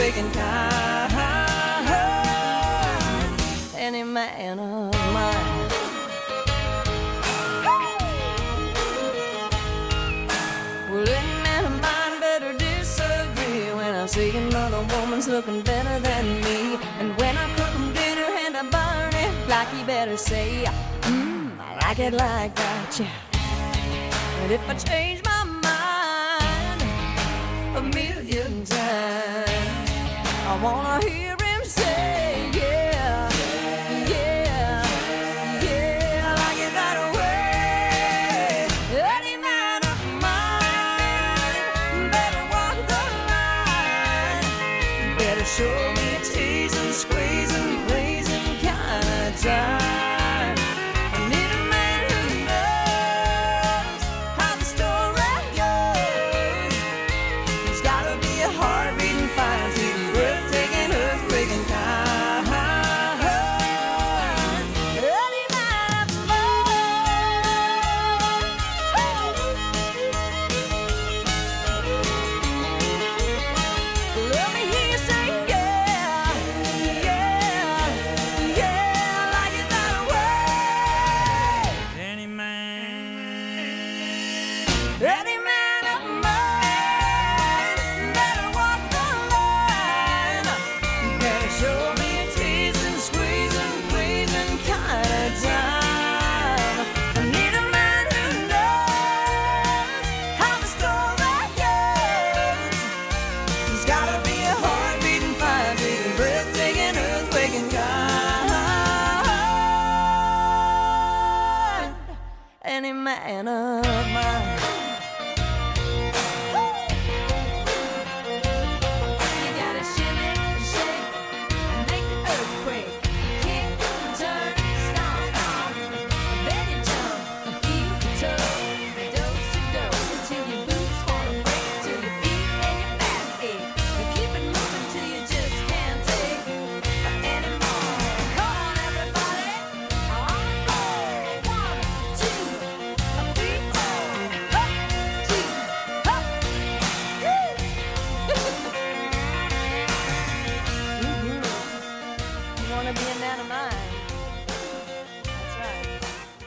earthquake and kind. Any man of mine. Well, any man of mine better disagree when I see another woman's looking better than me. And when I cook him dinner and I burn it, like he better say, I like it like that, yeah. And if I change my mind a million times, I wanna hear him say, yeah, yeah, yeah, I like it that way. Any man of mine better walk the line, better show me a teasing, squeezing, pleasing kind of time. Any man of mine. You gotta shimmy, shake, and make the earthquake. Kick, turn, stomp, then you jump, heel to toe, dose to dose, till your boots wanna break, till your feet and your back ache. And keep it moving till you just can't take anymore. Come on, everybody, on the floor. 1, 2. Be a man of mine. That's right.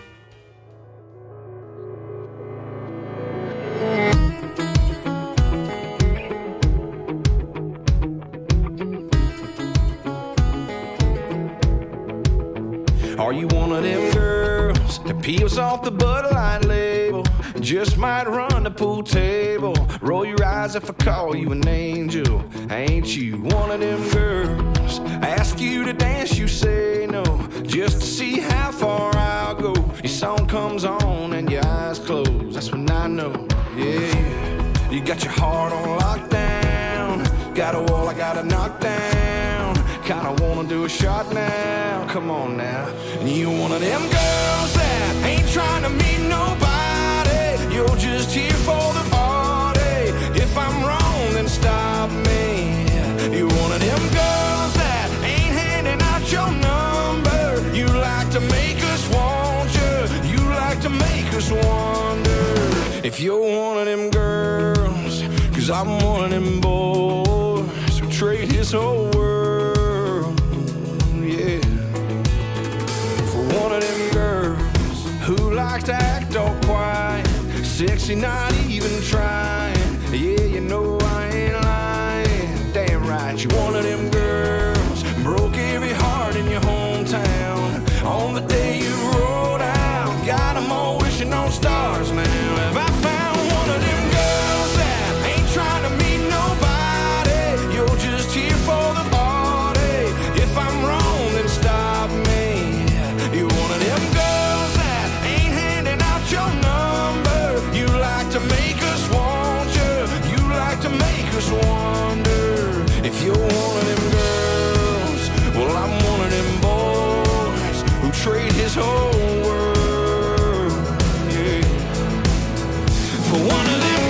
Are you one of them girls that peels off the Bud Light label? Just might run the pool table. Roll your eyes if I call you an angel. Ain't you one of them girls? I ask you to dance, you say no, just to see how far I'll go. Your song comes on and your eyes close, that's when I know, yeah. You got your heart on lockdown, got a wall I gotta knock down. Kinda wanna do a shot now, come on now. And you one of them girls that ain't trying to meet nobody, you're just here for the party. If I'm wrong, then stop me. You're one of them girls that ain't handing out your number. You like to make us want you, you like to make us wonder if you're one of them girls. Cause I'm one of them boys who trade his whole world, yeah, for one of them girls who likes to act all quiet, sexy, not even trying. Yeah, you know I ain't lying. Damn right, you one of them girls broke every heart in your hometown on the day you rolled out. Got them all wishing on stars now. Have I found one of them girls that ain't trying to meet nobody? You're just here for the party. If I'm wrong, then stop me. You're one of them girls that ain't handing out your number. You like to make us want you, you like to make us wonder if you're one of them girls. Well, I'm one of them boys who trade his whole world, yeah, for one of them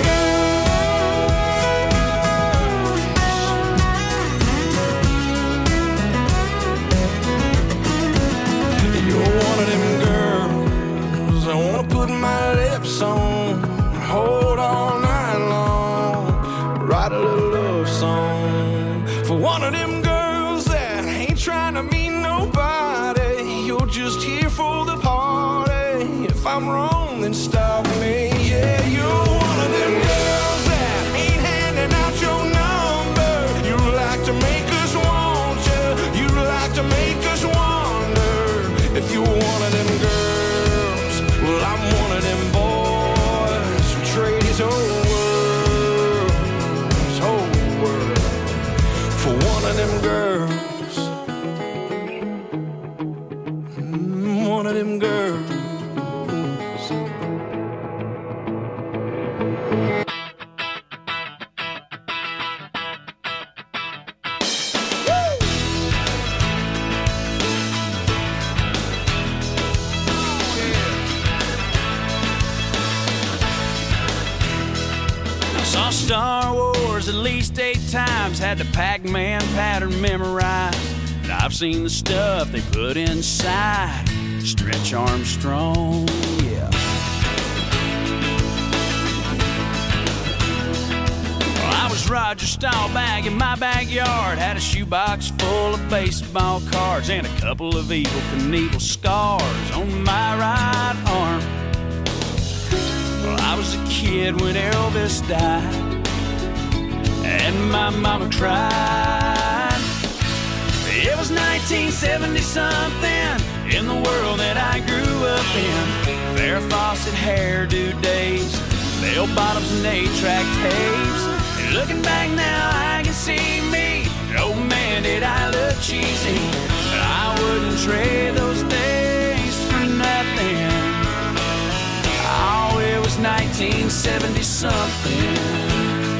girls. You're one of them girls I wanna put my lips on, hold all night long, write a little love song For one of them girls that ain't trying to meet nobody. You're just here for the party. If I'm wrong, then stop me. Yeah, you're one of them girls that ain't handing out your number. You like to make us want you. You like to make us wonder. If you're one of them girls, well, I'm one of them boys who trade his whole world for one of them girls. One of them girls. Saw Star Wars at least 8 times, had the Pac-Man pattern memorized. And I've seen the stuff they put inside Stretch Armstrong, yeah. Well, I was Roger Staubach in my backyard, had a shoebox full of baseball cards and a couple of Evel Knievel scars on my right arm. Well, I was a kid when Elvis died, and my mama cried. It was 1970-something in the world that I grew up in. Farrah Fawcett hairdo days, bell bottoms and 8-track tapes. And looking back now, I can see me. Oh man, did I look cheesy. But I wouldn't trade those days for nothing. Oh, it was 1970-something.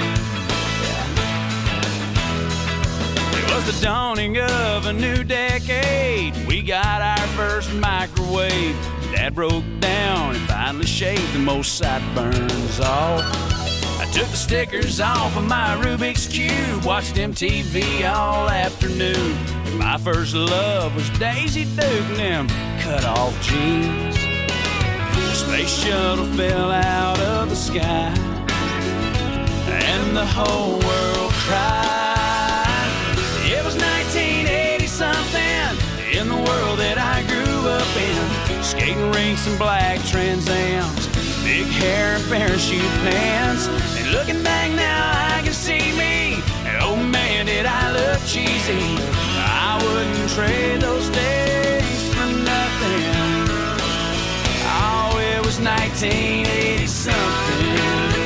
It was the dawning of a new decade. We got our first microwave. Dad broke down and finally shaved the most sideburns off. I took the stickers off of my Rubik's Cube, watched MTV all afternoon. And my first love was Daisy Duke and them cut-off jeans. The space shuttle fell out of the sky, and the whole world cried. It was 1980-something in the world that I grew up in. Skating rinks and black Trans Ams, big hair and parachute pants. And looking back now, I can see me. And oh man, did I look cheesy. I wouldn't trade those days for nothing. Oh, it was 1980-something.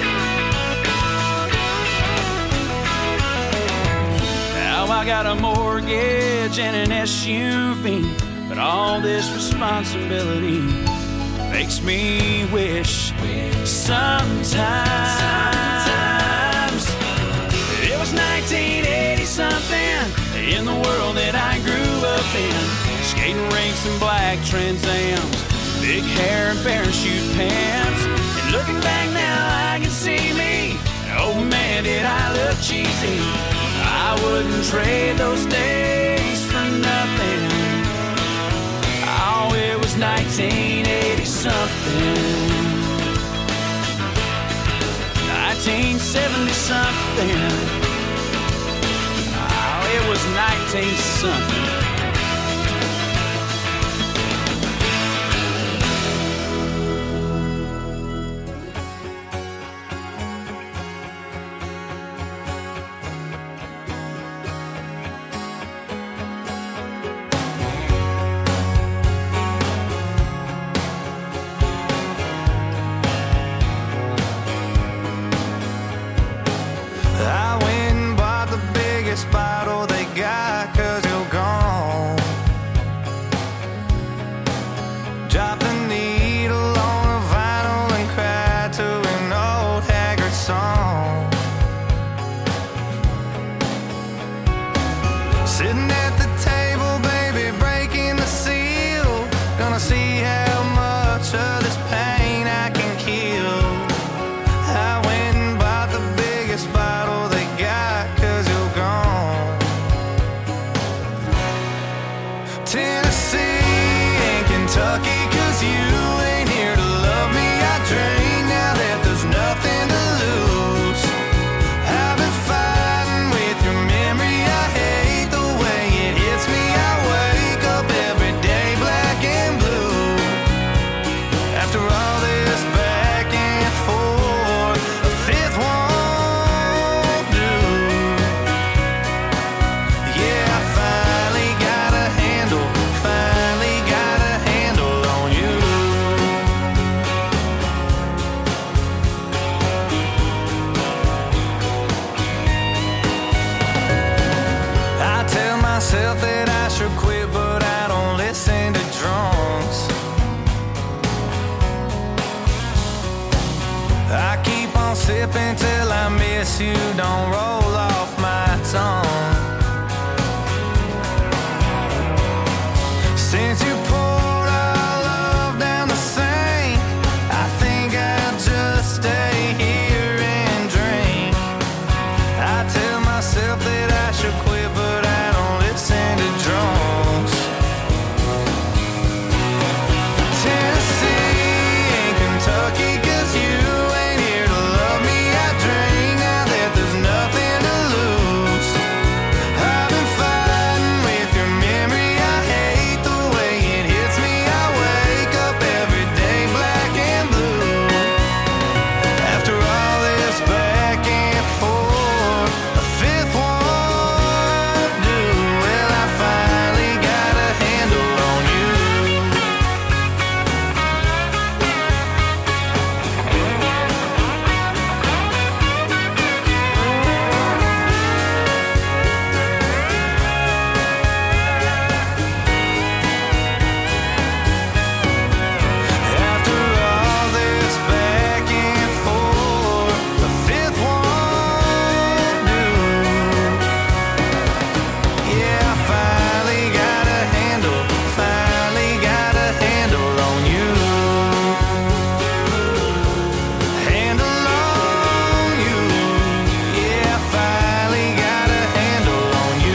Now I got a mortgage and an SUV, but all this responsibility makes me wish sometimes it was 1980-something in the world that I grew up in. Skating rinks and black Trans Ams, big hair and parachute pants. And looking back now, I can see me. Oh man, did I look cheesy. I wouldn't trade those days for nothing. Oh, it was 1980-something. 1970-something. Oh, it was 19-something. Bottle they got, 'cause you're gone. Drop the needle on a vinyl and cry to an old haggard song. Sitting at the table, baby, breaking the seal. Gonna see how much of this pain I can kill. I went and bought the biggest bottle they got, 'cause you're gone. Tennessee and Kentucky, 'cause you ain't here to love me. I drink now that there's nothing to lose. I've been fighting with your memory. I myself that I should quit, but I don't listen to drunks. I keep on sipping till I miss you, don't roll off my tongue. Since you poured our love down the sink, I think I'll just stay here and drink. I tell myself that I should quit, but I don't listen to drunks. Tennessee and Kentucky, 'cause you ain't here to love me. I drink now that there's nothing to lose. I've been fighting with your memory. I hate the way it hits me. I wake up every day black and blue. After all this back and forth, a fifth won't do. Well, I finally got a handle on you. After all this back and forth, the fifth won't do. Yeah, I finally got a handle on you. Handle on you. Yeah, I finally got a handle on you.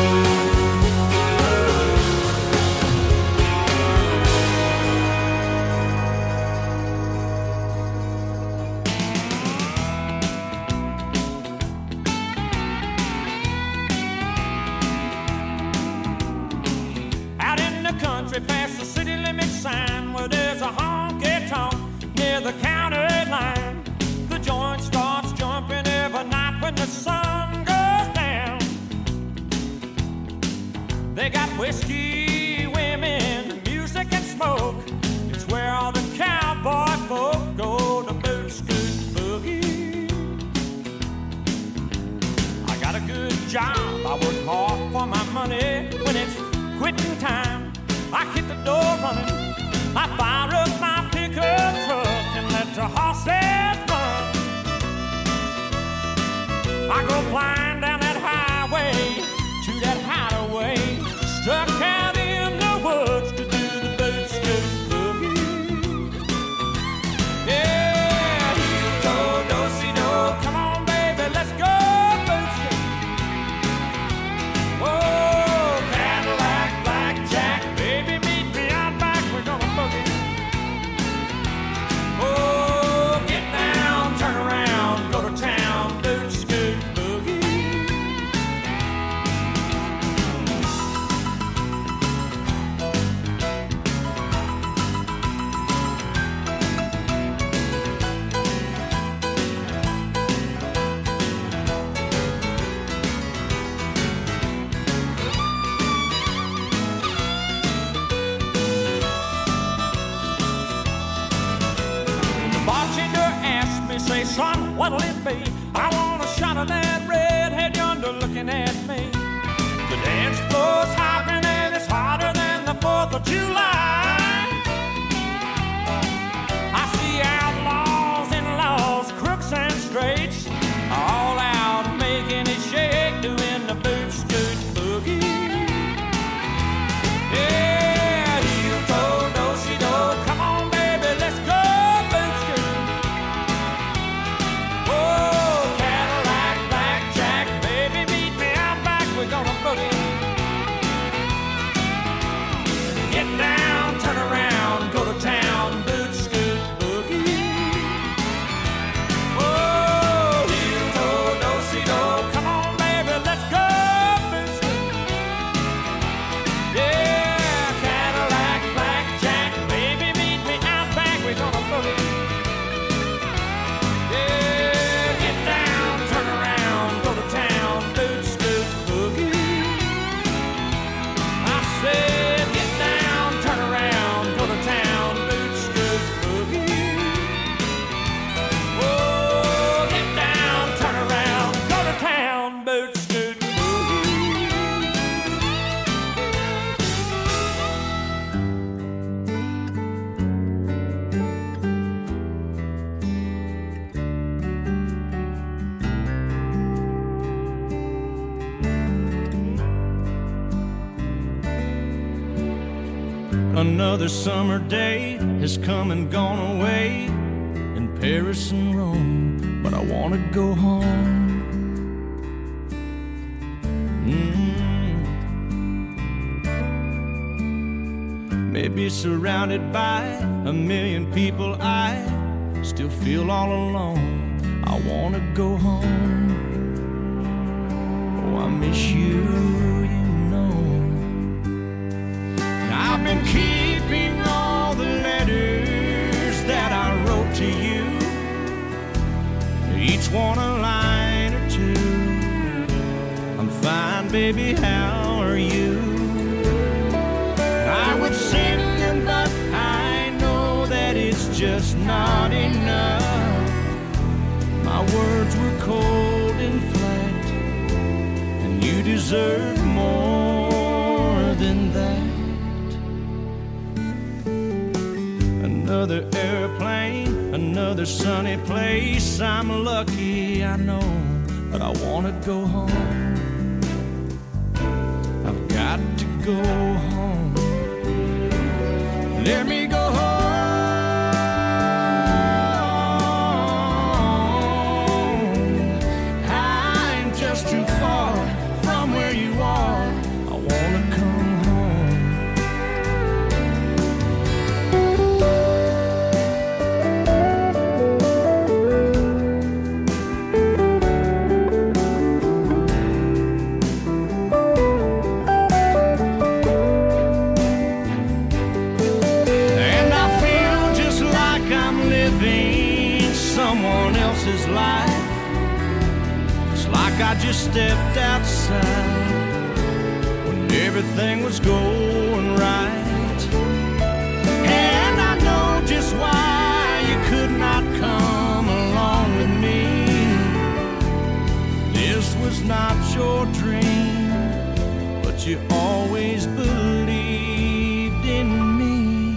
Out in the country past the city limit sign where there's a honky-tonk near the county line. The joint starts jumping every night when the sun goes down. They got whiskey, women, music and smoke. It's where all the cowboy folk go to boot scoot boogie. I got a good job, I work hard for my money. When it's quitting time, I hit the door running. I fire up my pickup truck and let the horses run. I go flying down that highway to that hideaway, stuck out in the woods to do the boot scoot boogie. Yeah, heel toe, do-si-do, come on baby, let's go boot scoot. Whoa, Cadillac, blackjack, baby meet me out back, we're gonna boogie. Oh, get down, turn around, go to town, boot scoot boogie. The bartender asked me, say, son, what'll it be? I want a shot of that redhead yonder looking at me. The dance floor's hopping and it's hotter than the 4th of July. I see outlaws, in-laws, crooks and straights, all out making it shake, doing the boot scoot boogie. Yeah, heel toe, do-si-do, come on baby, let's go boot scoot. Oh, Cadillac, blackjack, baby meet me out back, Another summer day has come and gone away in Paris and Rome, but I want to go home. Maybe surrounded by a million people, I still feel all alone. I want to go home. Oh, I miss you, you know. And I've been keeping all the letters that I wrote to you, each one a line or two. I'm fine, baby, how are you? I would send them, but I know that it's just not enough. My words were cold and flat, and you deserve more than that. Another airplane, another sunny place. I'm lucky, I know, but I want to go home. I've got to go home. Let me go home. I'm just too far from where you are. I wanna come home. Someone else's life. It's like I just stepped outside when everything was going right. And I know just why you could not come along with me. This was not your dream, but you always believed in me.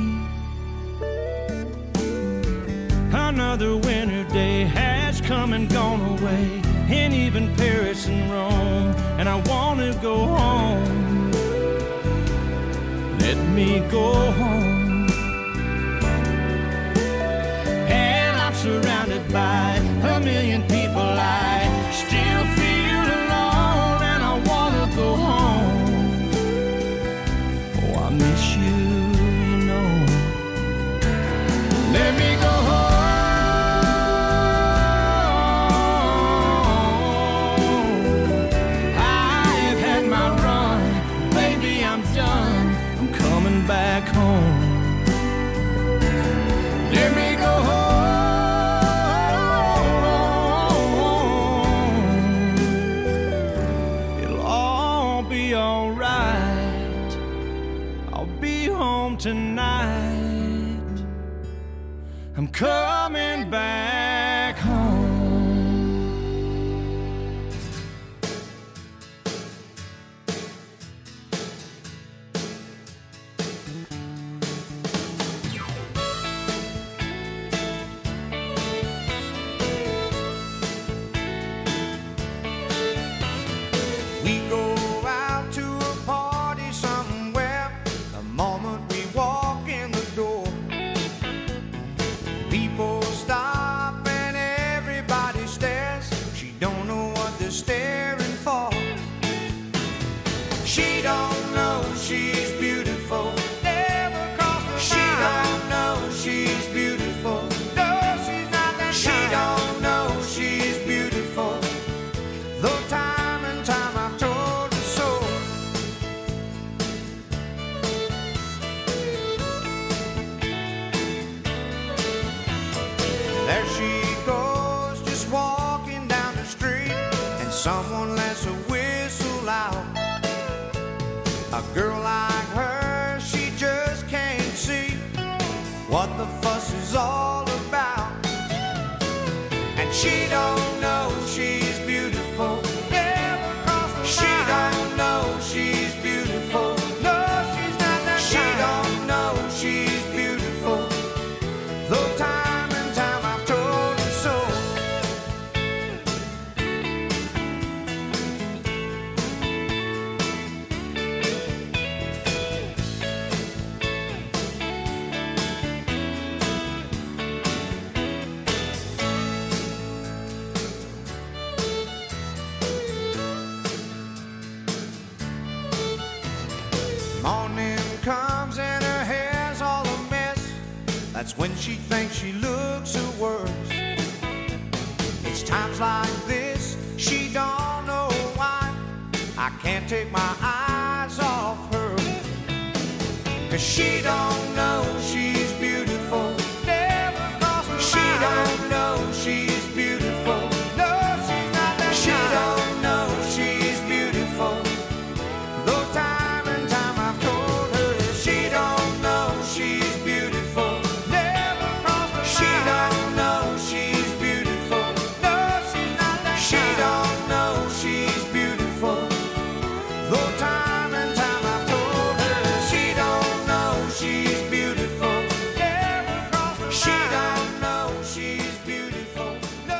Another winter day has come and gone away, and even Paris and Rome, and I want to go home. Let me go home. And I'm surrounded by a million people. I still feel alone, and I want to go home. Oh, I miss you, you know. Let me go home. Back home. Let me go home. It'll all be alright. I'll be home tonight. I'm coming back home. There she goes, just walking down the street, and someone lets a whistle out. A girl like her, she just can't see what the fuss is all about. And she don't know she's beautiful. Never crossed her mind. She don't know she's beautiful. No, she's not that kind. She don't know she's beautiful. Though time and time I've told her so. That's when she thinks she looks her worst. It's times like this, she don't know why I can't take my eyes off her. 'Cause she don't know she's beautiful. Never crossed her mind. She don't know she's beautiful. No, she's not that She kind. Don't know she's beautiful. Though time and time I've told her she don't know she's beautiful. Never crossed her mind. She don't know she's beautiful. No, she's not that She kind. Don't know she's beautiful. Though time and time I've told her she don't know she's beautiful. Never crossed her mind. She don't know she's beautiful. No.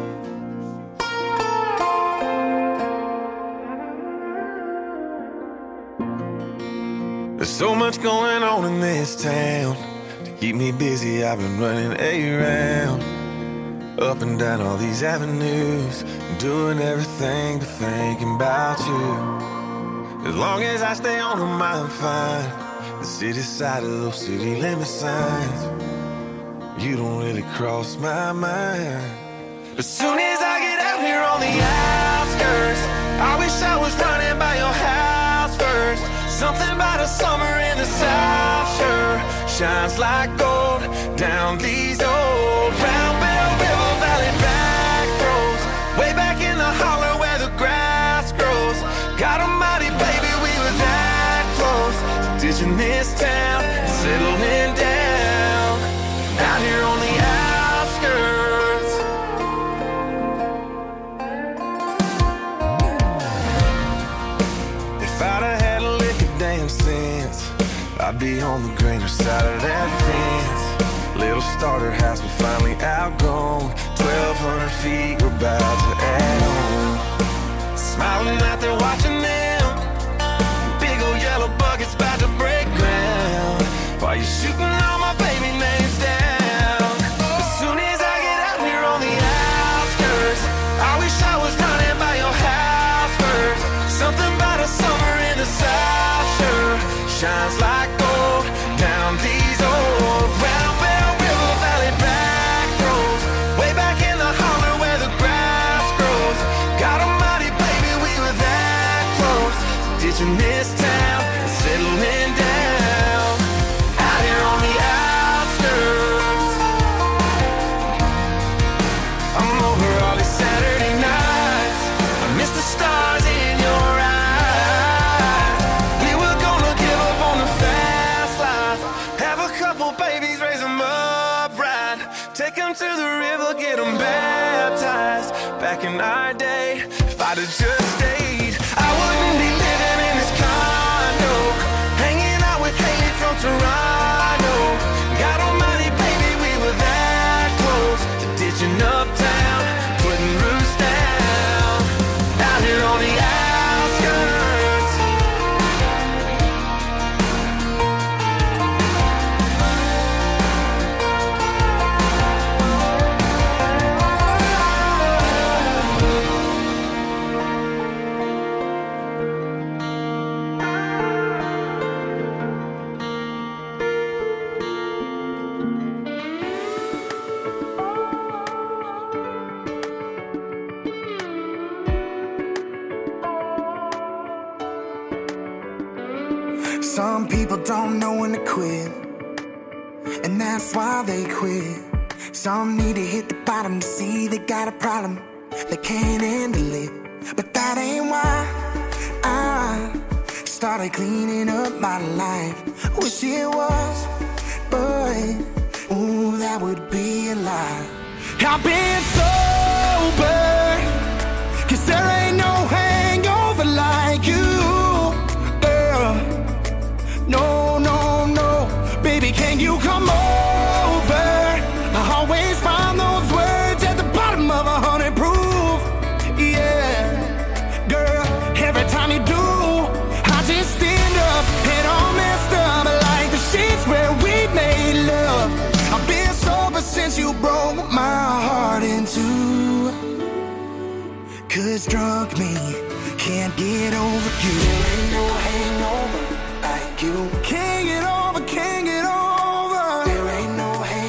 There's so much going on in this town. To keep me busy, I've been running around, up and down all these avenues, doing everything but thinking about you. As long as I stay on them, I'm fine. The city side of those city limit signs, you don't really cross my mind. As soon as I get out here on the outskirts, I wish I was running by your house first. Something about a summer in the South sure shines like gold down these old Round Bell River Valley back roads, way back in the holler where the grass grows. God almighty, baby, we were that close to ditching this town and settling down out here on the outskirts. If I'd have had a lick of damn sense, I'd be on the greener side of that fence. Little starter house we finally outgrown, 1,200 feet we're about to add on. Smiling out there watching them, big old yellow buckets about to break ground, while you're shooting all my baby names down. As soon as I get out here on the outskirts, I wish I was running by your house first. Something about a summer in the South sure shines like gold down these old Round Bell River Valley back roads, way back in the holler where the grass grows. God almighty, baby, we were that close to ditching this town and settling down out here on the outskirts. I'm over all these Saturday nights, I miss the stars in your eyes. We were gonna give up on the fast life, have a couple babies, raise them up right, take them to the river, get them baptized. Back in our day, if I'd have just stayed, I wouldn't be living in this condo, hanging out with Haley from Toronto. God almighty, baby, we were that close to ditching uptown, putting roots down out here on the outskirts. Some people don't know when to quit, and that's why they quit. Some need to hit the bottom to see they got a problem, they can't handle it. But that ain't why I started cleaning up my life. Wish it was, but ooh, that would be a lie. I've been sober, 'cause there ain't no hangover like you, girl. No, no, no, baby, can you come over? I always find those words at the bottom of 100 proof. Yeah, girl, every time you do, I just stand up and all messed up like the sheets where we made love. I've been sober since you broke my heart in two. 'Cause drunk me can't get over you. There ain't no hangover like you. Can't get over, can't get over. There ain't no hangover.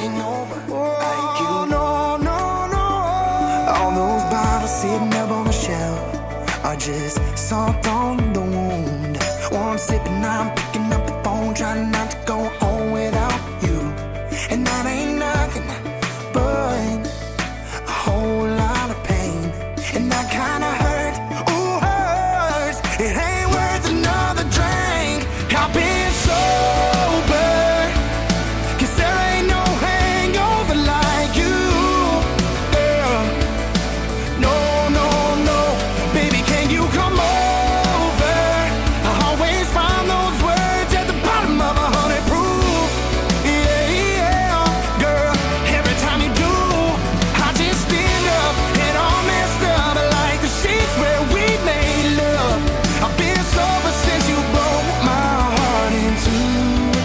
the wound. One sip and I'm picking up the phone, trying not to go home without you. And that ain't nothing but a whole lot of pain. And that kinda hurt, ooh, hurts. It ain't worth another drink. I've been sober, 'cause there ain't no hangover like you, girl. No, no, no, baby, can you come over? I always find those words at the bottom of 100 proof. Yeah, yeah, girl, every time you do, I just stand up and all messed up like the sheets where we made love. I've been sober since you broke my heart in two.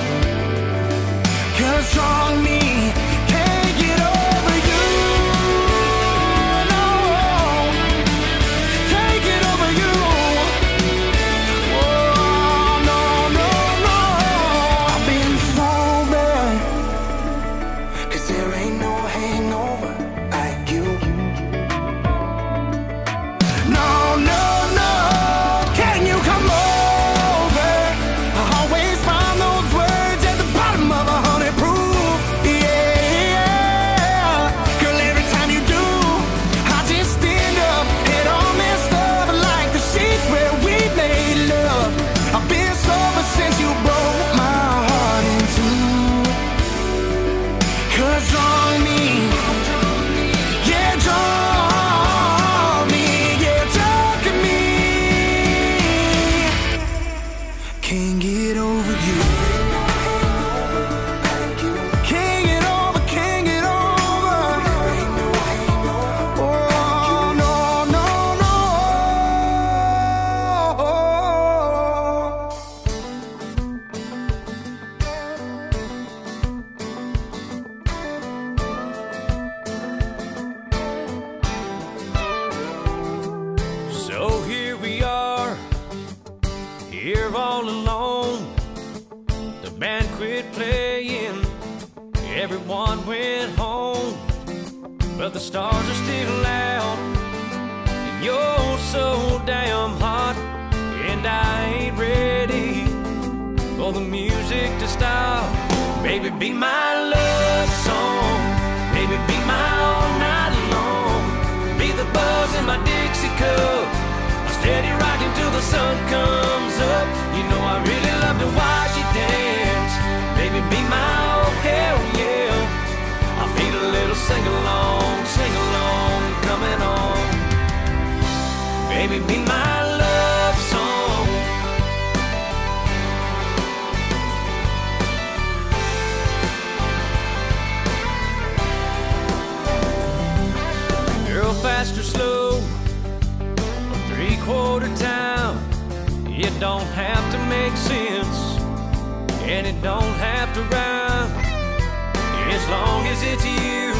'Cause strong me can't get over you. No, can't get over you. Oh, no, no, no. I've been sober, 'cause there ain't no hangover like you. No, no, no, can you come over? I always find those words at the bottom of 100 proof. Yeah, girl, every time you do, I just stand up and all messed up like the sheets where we made love. I've been sober since you broke my heart in two. 'Cause draw me, yeah, draw me, yeah, talk to me. Can't get over you. Can't get over, can't get over. Oh, no, no, no. So here we are, here all alone. The band quit playing, everyone went home. But the stars are still out, and you're so damn hot. And I ain't ready for the music to stop. Baby, be my love song. Baby, be my all night long. Be the buzz in my Dixie cup. I'm steady rocking till the sun comes up. You know I really love to watch you dance. Baby, be my oh hell yeah. I feel a little sing along coming on. Baby, be my love song. Girl, fast or slow, a 3/4 town. It don't have to make sense, and it don't have to rhyme. As long as it's you,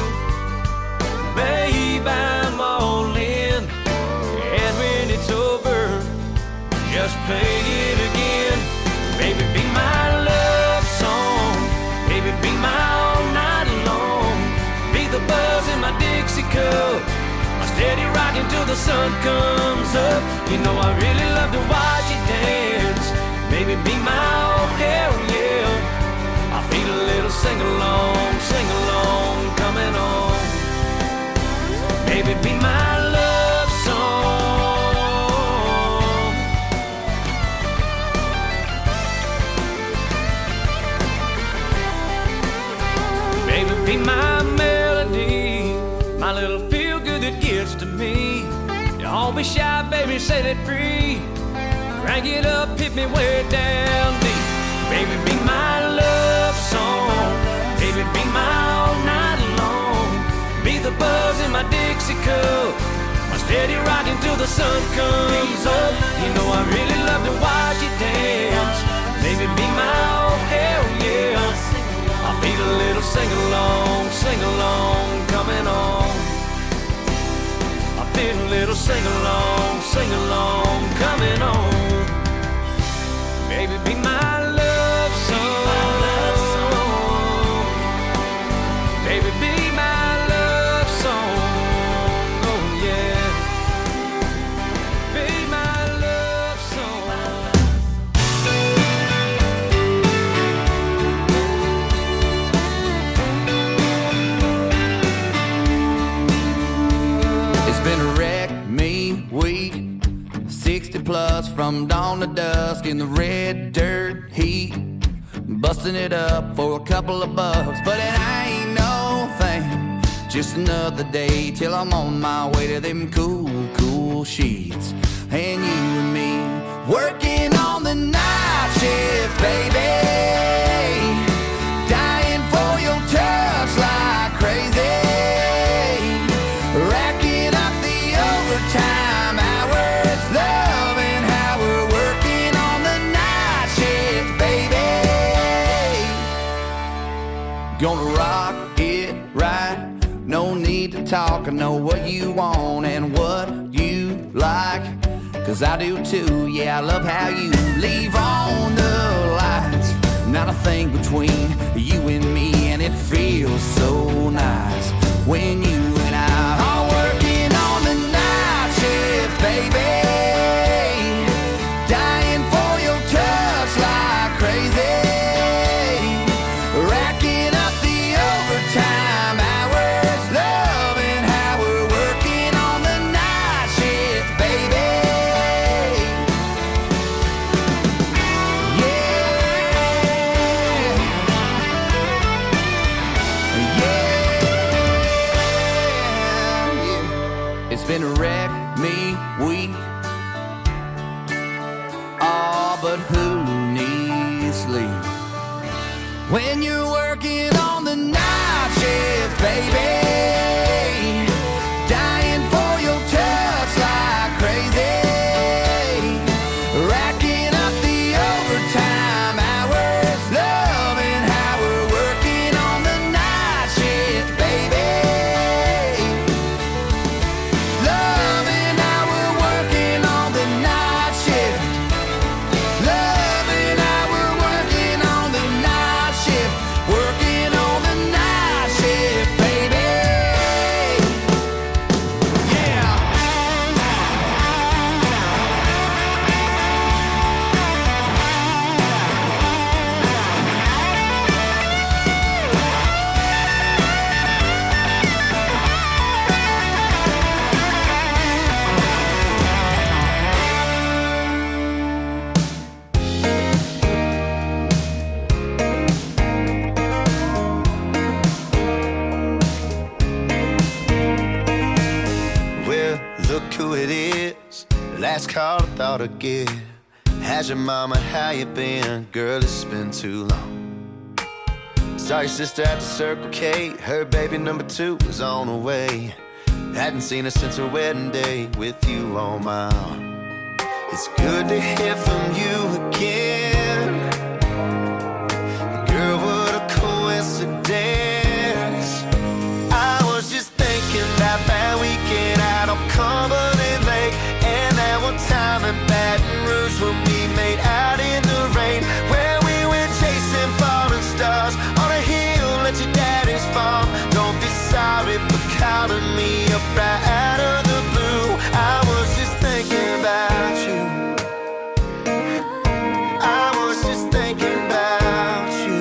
babe, I'm all in. And when it's over, just play it again. Baby, be my love song. Baby, be my all night long. Be the buzz in my Dixie cup. I'm steady rocking till the sun comes up. You know I really love to watch you dance. Baby, be my oh hell yeah. I feel a little sing along coming on. Baby, be my love song. Baby, be my melody, my little feel good that gets to me. Don't be shy, baby, set it free. Crank it up, hit me way down deep. Baby, be my love song. Baby, be my all night long. Be the buzz in my Dixie cup. I'm steady rocking till the sun comes up. You know I really love to watch you dance. Baby, be my oh hell yeah. I feel a little sing along coming on. I feel a little sing along coming on. Baby, be my love song. Baby, be my love song. Oh yeah. Be my love song. from dawn to dusk in the red dirt heat, busting it up for a couple of bucks. But it ain't no thing, just another day till I'm on my way to them cool, cool sheets. And you and me working on the night shift, baby, dying for your touch like crazy, racking up the overtime hours, loving how we're working on the night shift, baby. Gonna rock it right, no need to talk, I know what you want and what you like, 'cause I do too, yeah, I love how you leave on the lights. Not a thing between you and me, and it feels so nice when you and I are working on the night shift, baby, dying for your touch like crazy, racking up the overtime hours, loving how we're working on the night shift, baby. It's been a wreck me week. Oh, but who needs sleep when you're working on the night shift, baby, dying for your touch like crazy, racking up the overtime hours, loving how we're working on the night shift, baby. Loving how we're working on the night shift. Loving how we're working on the night shift. Working on the night shift, baby. Yeah. Well, look who it is. Last call I thought I'd get. How's your mama? How you been? Girl, it's been too long. Saw your sister at the Circle K. Her baby number 2 was on the way. Hadn't seen her since her wedding day with you on my arm. It's good to hear from you again. Girl, what a coincidence. I was just thinking about that weekend out on Cumberland Lake, and that one time in Baton Rouge when we made out in the rain, where we went chasing falling stars on a hill at your daddy's farm. Don't be sorry for calling me up right out of the blue. I was just thinking about you. I was just thinking about you.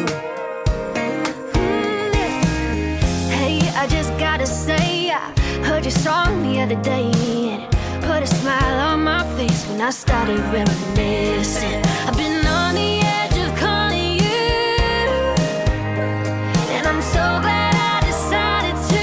Hey, I just gotta say, I heard your song the other day, and it put a smile on my face when I started reminiscing. I've been on the edge of calling you, and I'm so glad I decided to.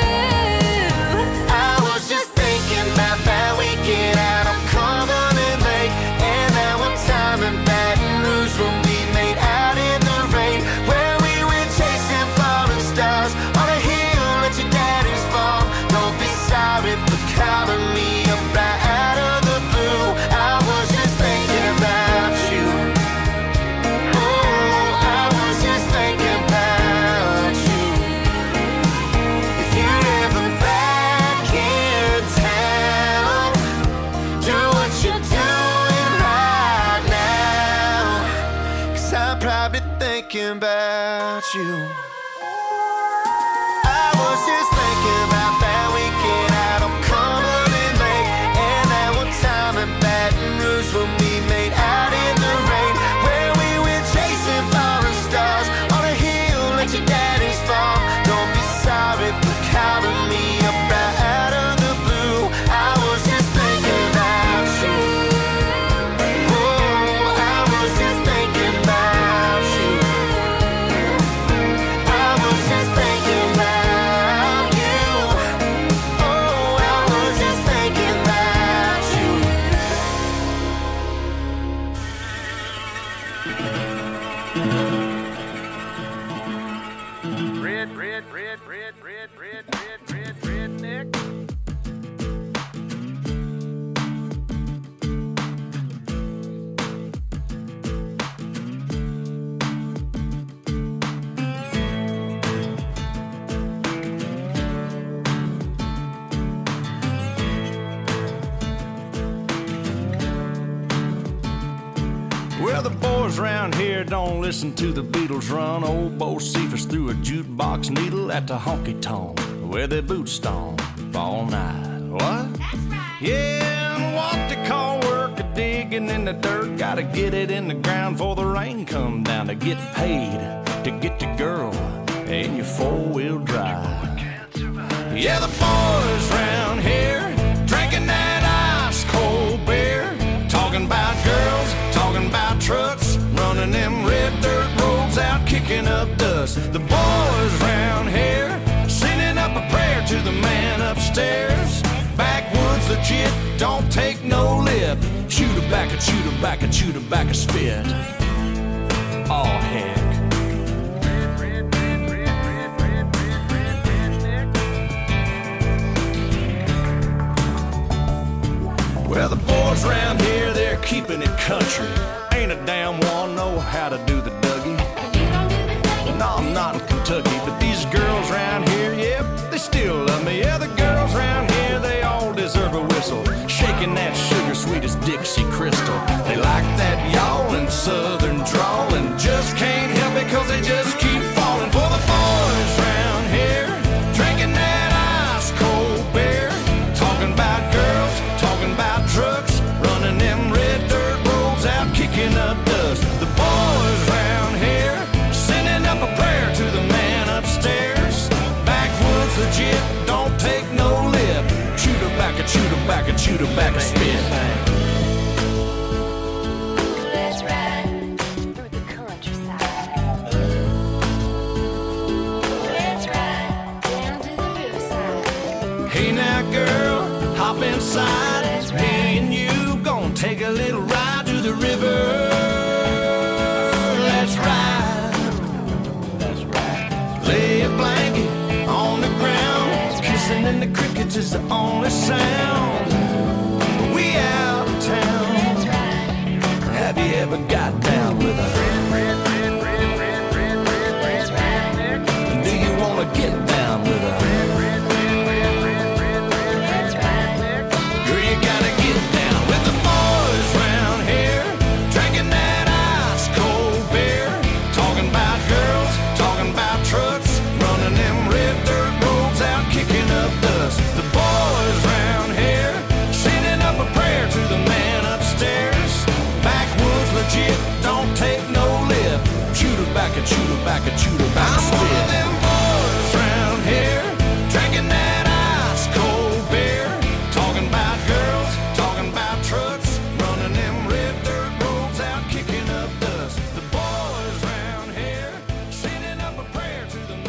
I was just thinking about that weekend out on Cumberland Lake, and that one time in Baton Rouge when we made out in the rain, where we went chasing falling stars on a hill at your daddy's farm. Don't be sorry for calling me up right out of the blue. I was just thinking about you. Oh, I was just thinking about you. If you're ever back in town, do what you're doing right now, 'cause I'm probably thinking about you. I was just thinking about that weekend out on Cumberland Lake, and that one time in Baton Rouge when we made out in the rain, where we went chasing falling stars on a hill at your daddy's farm. Don't be sorry for calling me up right out of the blue. I was just thinking about you. Redneck. Well, the boys around here don't listen to the Beatles run. Old Bo Cephas threw a jukebox needle at the honky-tonk where their boots stomp all night. What? That's right. Yeah, and what they call work a digging in the dirt. Gotta get it in the ground before the rain come down to get paid, to get the girl in your four-wheel drive. Yeah, the boys around here drinking that ice-cold beer, talking about girls, talking about trucks, running them red dirt roads out, kicking up dust. The boys round here sending up a prayer to the man upstairs. Backwoods legit, don't take no lip. Chew tobacco, chew tobacco, chew tobacco, spit. Oh heck. Well, the boys around here, they're keeping it country. Ain't a damn one know how to do the Dougie. No, I'm not in Kentucky, but these girls around here, yep, they still love me. Yeah, the girls around here, they all deserve a whistle. Shaking that sugar sweet as Dixie Crystal. They like that yawling southern drawl and just can't help it cause they just keep falling for the boys around here, drinking that ice cold beer, talking about girls, talking about trucks, running them red dirt roads out, kicking up dust. The boys round here sending up a prayer to the man upstairs. Backwoods legit, don't take no lip. Chew tobacco, chew tobacco, chew tobacco, spit. Let's ride through the countryside. Let's ride down to the riverside. Hey now girl, hop inside. Me and you gon' take a little ride to the river. Let's ride. That's right. Lay a blanket on the ground. Kissing in the crickets is the only sound. We out of town. Have you ever got down with a do you wanna get down with a girl, you gotta get down with the boys round here, drinking that ice cold beer, talking about girls, talking about trucks, running them red dirt roads out, kicking up dust. The boys round here sending up a prayer to the man upstairs. Backwoods legit, don't take no lip. Chew tobacco, chew tobacco, chew tobacco, spit. I'm one of them boys round here, drinking that ice cold beer, talking about girls, talking about trucks, running them red dirt roads out, kicking up dust. The boys round here sending up a prayer to the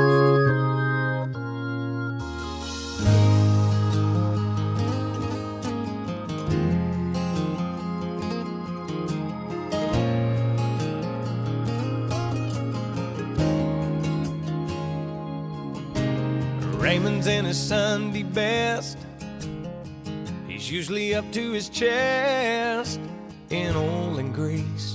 Raymond's in his Sunday best. He's usually up to his chest in oil and grease.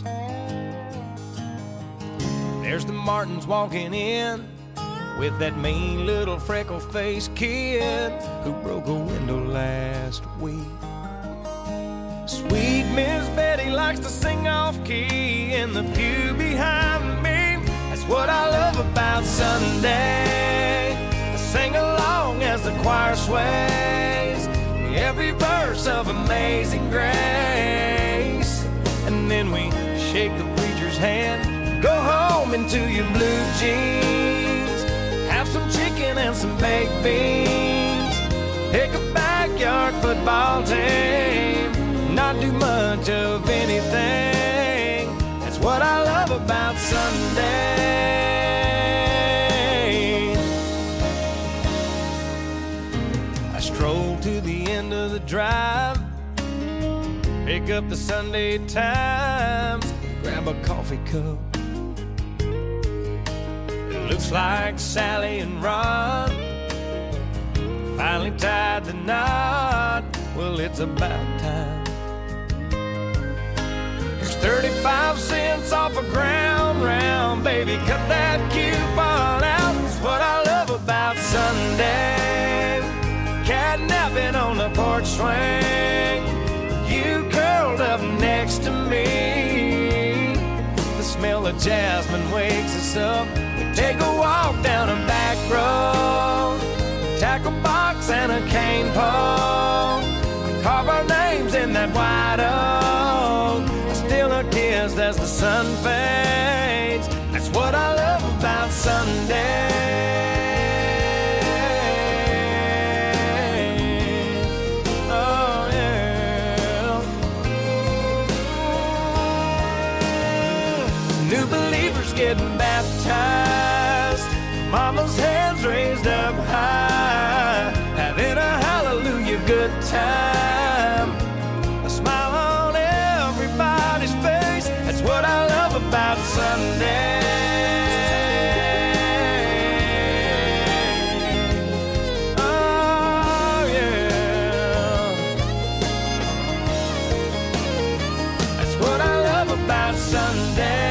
There's the Martins walking in with that mean little freckle-faced kid who broke a window last week. Sweet Miss Betty likes to sing off-key in the pew behind me. That's what I love about Sunday. I sing along as the choir sways every verse of Amazing Grace. And then we shake the preacher's hand, go home into your blue jeans, have some chicken and some baked beans, pick a backyard football team, not do much of anything. That's what I love about Sunday. I stroll to the end of the drive, pick up the Sunday Times, grab a coffee cup. It looks like Sally and Ron finally tied the knot. Well, it's about time. There's 35 cents off a ground round. Baby, cut that coupon out. It's what I love about Sunday. Catnapping on the porch swing. You curled up next to me. The smell of jasmine wakes us up. We take a walk down a back road. Tackle box and a cane pole. Carve our names in that white oak. I steal a kiss as the sun fades. That's what I love about Sunday. Oh yeah. New believers getting baptized. Mama's hands raised up high. Having a hallelujah good time. A smile on everybody's face. That's what I love about Sunday. Oh yeah. That's what I love about Sunday.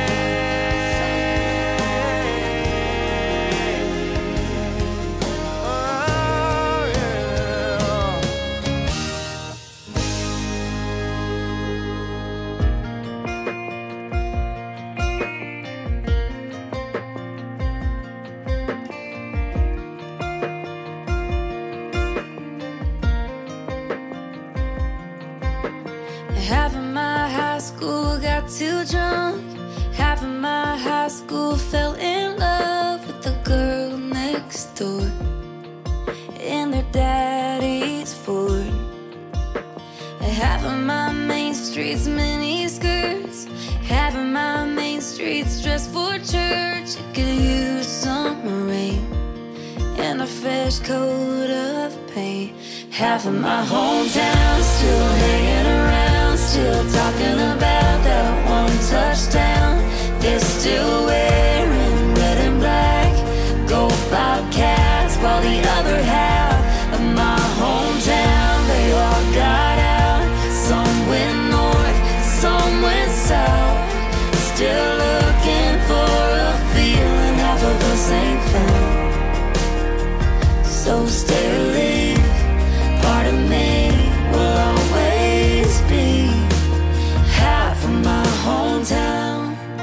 Half of my high school got too drunk. Half of my high school fell in love with the girl next door in their daddy's Ford. Half of my main street's mini skirts. Half of my main street's dressed for church. It could use some rain and a fresh coat of paint. Half of my hometown still hanging around, still talking about that one touchdown. They're still wearing red and black, go Bobcats, while the other half of my hometown, they all got out. Some went north, some went south, still looking for a feeling half of us ain't found. So stay or leave, part of me will always be half of my hometown.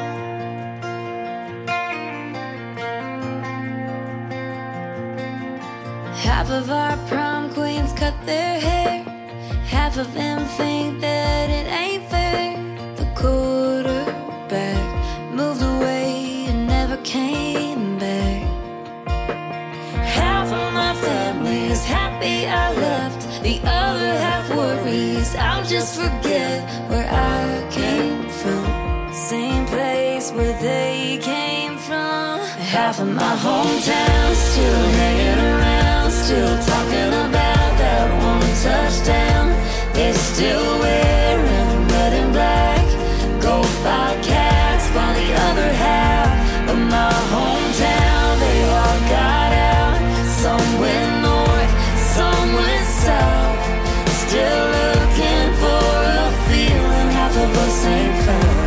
Half of our prom queens cut their hair. Half of them think that it ain't fair. The quarterback moved away and never came back. Half of my family is happy I left. The other half worries I'll just forget where I came from. Same place where they came from. Half of my hometown still hanging around, still talking about that one touchdown. They're still wearing red and black, go Bobcats, while the other half of my hometown, they all got out. Some went north, some went south, still looking for a feeling half of us ain't found.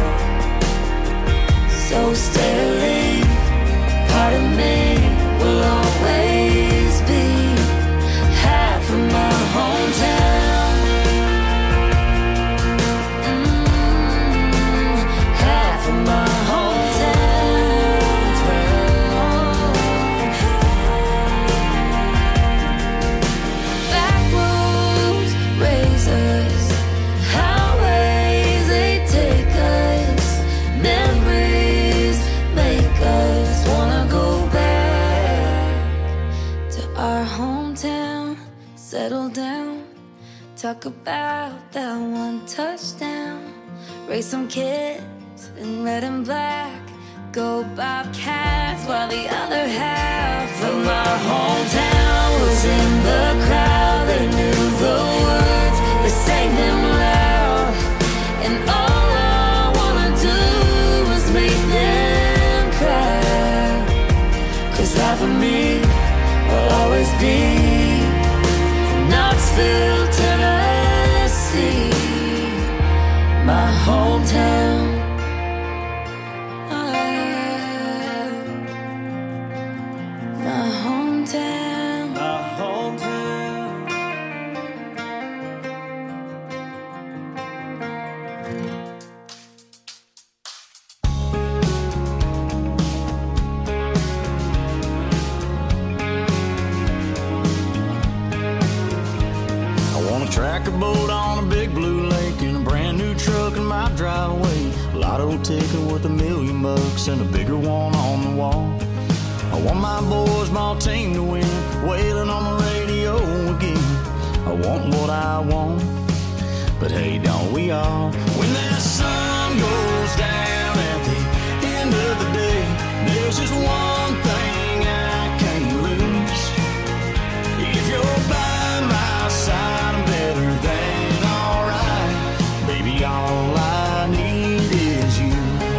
So stay or leave, part of me will always be half of my hometown. Half of my settle down, talk about that one touchdown, raise some kids in red and black, go Bobcats, while the other half of my hometown was in the crowd. They knew the words, they sang them loud, and all I wanna do is lotto ticket worth $1,000,000 and a bigger one on the wall. I want my boys, my team to win, wailing on the radio again. I want what I want, but hey, don't we all? When that sun goes down at the end of the day, there's just one thing I can't lose. If you're by my side, I'm better than alright. Baby, all I need is you.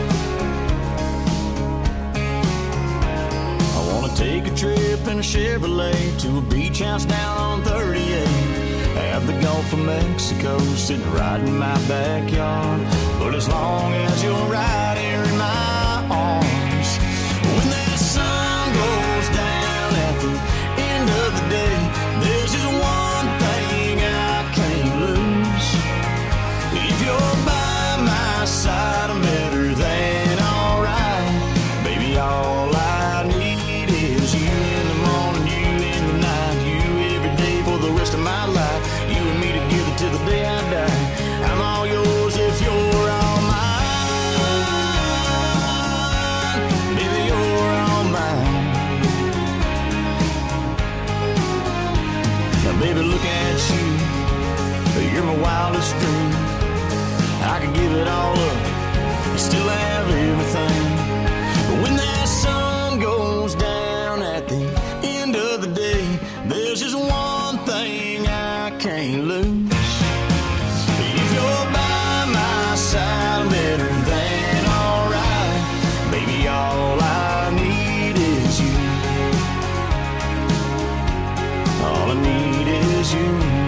I wanna take a trip in a Chevrolet to a beach house down on 38. Have the Gulf of Mexico sitting right in my backyard. But as long as you're right here in my arms, when that sun goes down at the end of the day, there's just one thing I can't lose. If you're by my side, I'm better than alright. Baby, all I need is you in the morning, you in the night, you every day for the rest of my life. You and me together till the day I die. I'm all yours if you're all mine. Baby, you're all mine. Now, baby, look at you. You're my wildest dream. I could give it all up, you still have everything. But when that sun goes down at the end of the day, there's just one thing I can't lose. If you're by my side, I'm better than alright. Baby, all I need is you. All I need is you.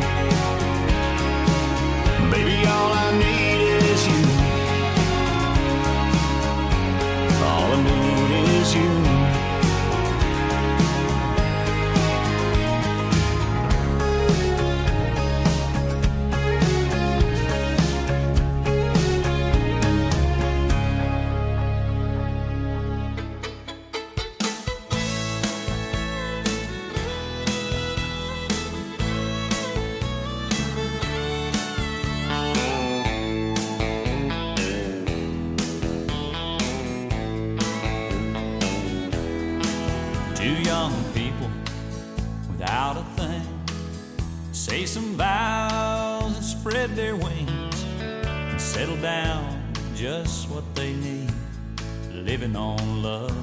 Baby, all I need is you. All I need is you. Two young people without a thing say some vows and spread their wings and settle down just what they need, living on love.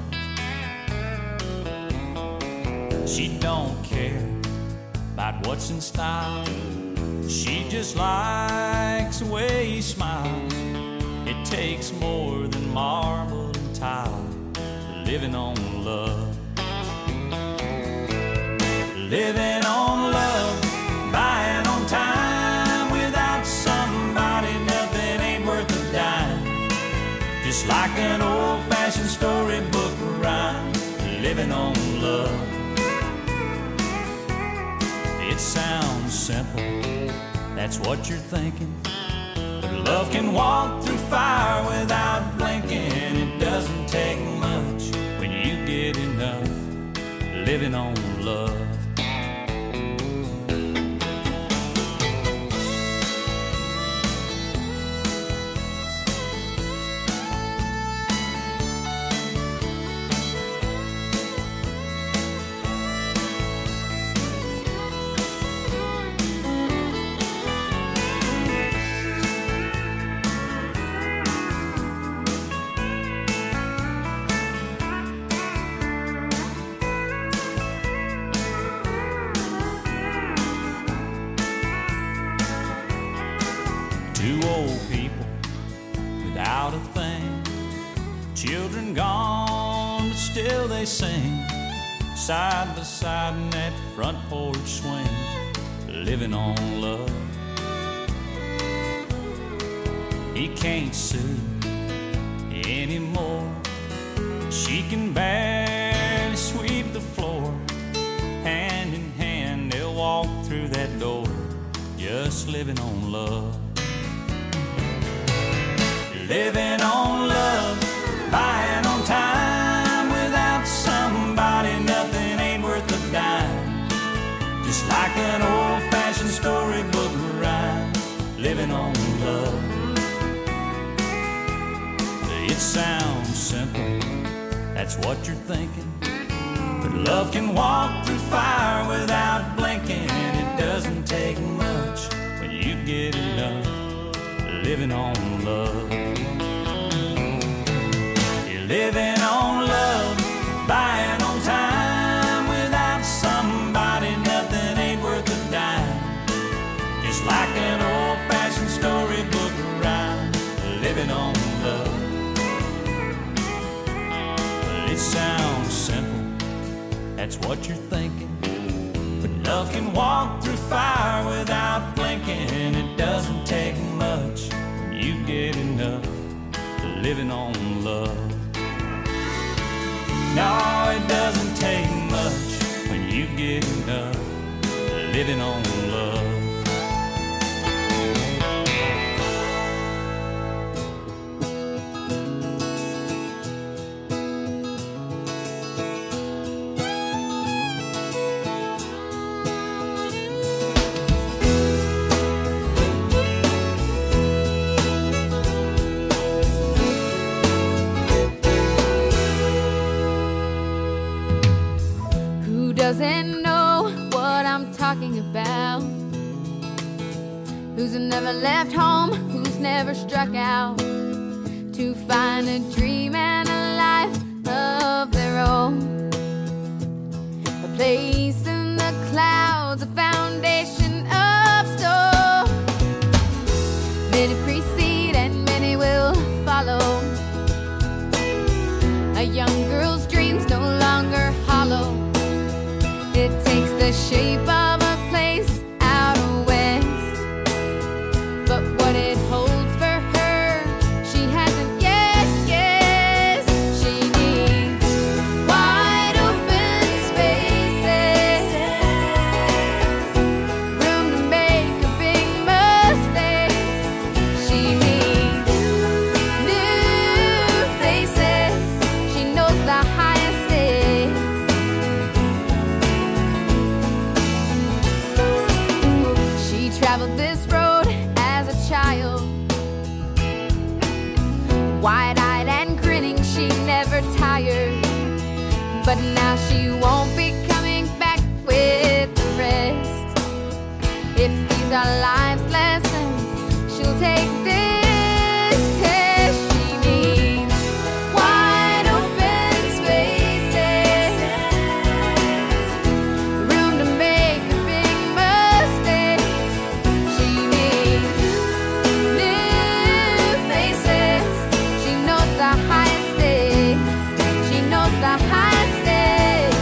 She don't care about what's in style. She just likes the way he smiles. It takes more than marble and tile, living on love. Living on love, buying on time. Without somebody, nothing ain't worth a dime. Just like an old-fashioned storybook rhyme, living on love. It sounds simple, that's what you're thinking. But love can walk through fire without blinking. It doesn't take much when you get enough, living on love. Two old people without a thing, children gone, but still they sing, side by side in that front porch swing, living on love. He can't sue anymore. She can barely sweep the floor. Hand in hand, they'll walk through that door, just living on love. Living on love, buying on time. Without somebody, nothing ain't worth a dime. Just like an old-fashioned storybook rhyme, living on love. It sounds simple, that's what you're thinking. But love can walk through fire without blinking. It doesn't take much when you get enough living on love. You're living on love, buying on time. Without somebody, nothing ain't worth a dime. Just like an old-fashioned storybook rhyme, living on love. Well, it sounds simple, that's what you're thinking. But love can walk through fire without blinking. It doesn't take much when you get enough living on love. No, it doesn't take much when you get enough living on love. Doesn't know what I'm talking about. Who's never left home, who's never struck out to find a dream and a life of their own. A place in the clouds, a foundation of stone. Many precede and many will follow. A young girl's dreams no longer hollow. It takes the shape of a place out west, but what it holds for her, she hasn't yet guessed. She needs wide open spaces, room to make a big mistake. She needs new faces. She knows the highest stakes. Traveled this road as a child, wide-eyed and grinning, she never tired. But now she won't be coming back with the rest. If these are life's lessons, she'll take this test. She needs wide open spaces, room to make a big mistake. She needs new faces. She knows the highest stakes. She knows the highest stakes.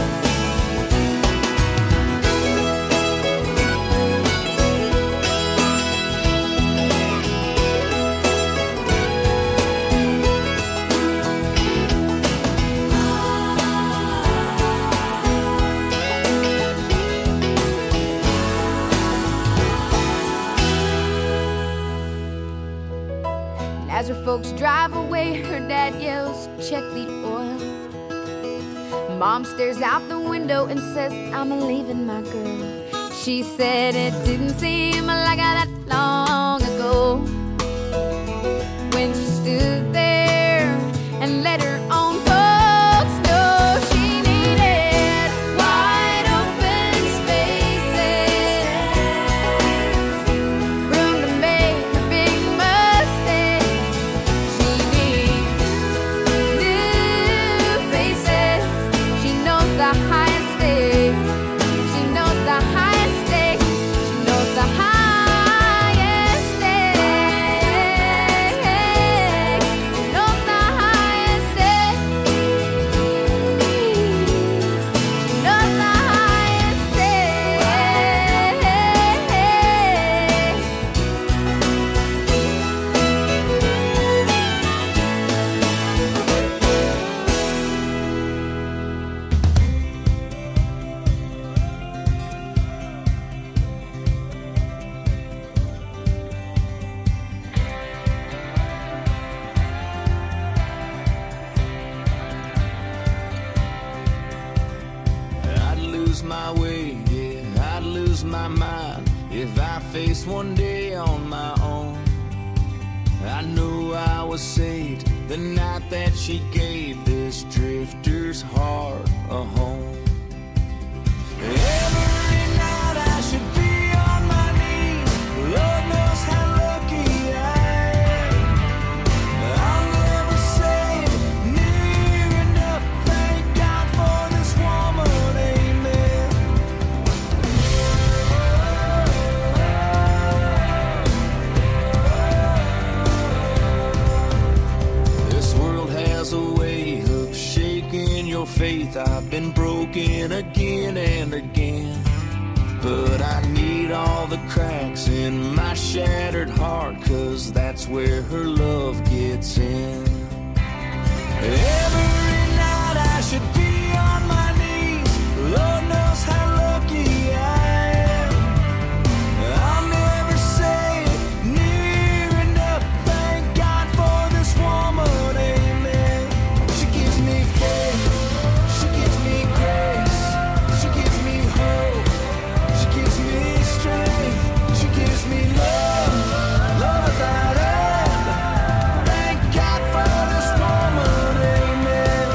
As her folks drive away, her dad yells, "Check the oil." Mom stares out the window and says, "I'm leaving my girl." She said it didn't seem like that long ago when she stood there and let her own folks know she needed wide open spaces, room to make a big mistake. She needs new faces. She knows the highest stakes. She knows the highest stakes. She knows the highest stakes. She knows the highest stakes. She knows the highest I'd lose my way, yeah, I'd lose my mind if I faced one day on my own. I knew I was saved, the night that she gave this drifter's heart a home. Every night I should be on my knees. Lord knows how lucky I am. I'll never say near enough. Thank God for this woman, amen. This world has a way of shaking your faith. I've been broken again and again, but I need all the cracks in my shattered heart, 'cause that's where her love gets in. Every night I should be on my knees. Lord knows how lucky I am. I'll never say near enough. Thank God for this woman, amen. She gives me faith. She gives me grace. She gives me hope. She gives me strength. She gives me love. Love without end. Thank God for this woman, amen.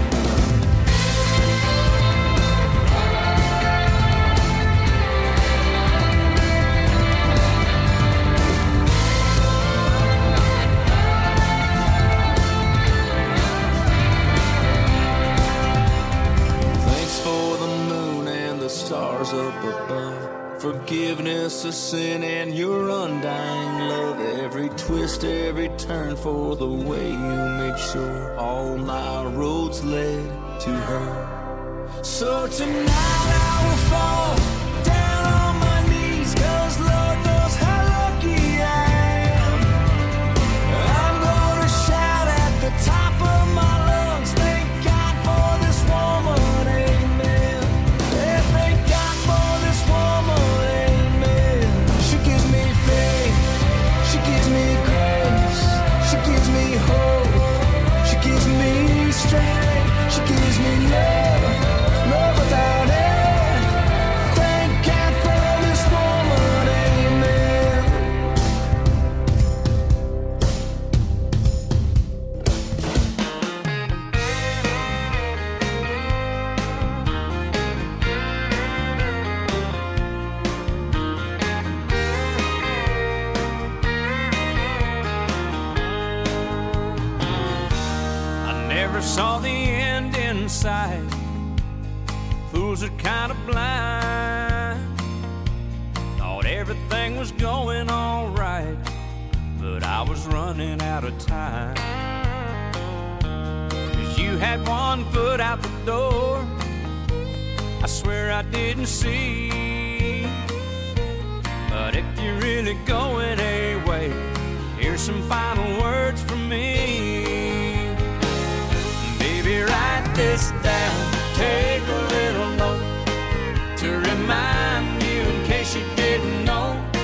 Thanks for the moon and the stars up above. Forgiveness of sin and your undying love. Every twist, every turn for the way you made sure all my roads led to her. So tonight I will fall down on my knees, 'cause Lord knows how lucky I am. I'm gonna shout at the top of my lungs. Thank God for this woman, amen. Yeah, thank God for this woman, amen. She gives me faith. She gives me grace. She gives me hope. She gives me strength. She gives me love. Love without end. Thank God for this woman, amen. I never saw the end in sight. Fools are kind of blind. Thought everything was going all right, but I was running out of time. 'Cause you had one foot out the door, I swear I didn't see. But if you're really going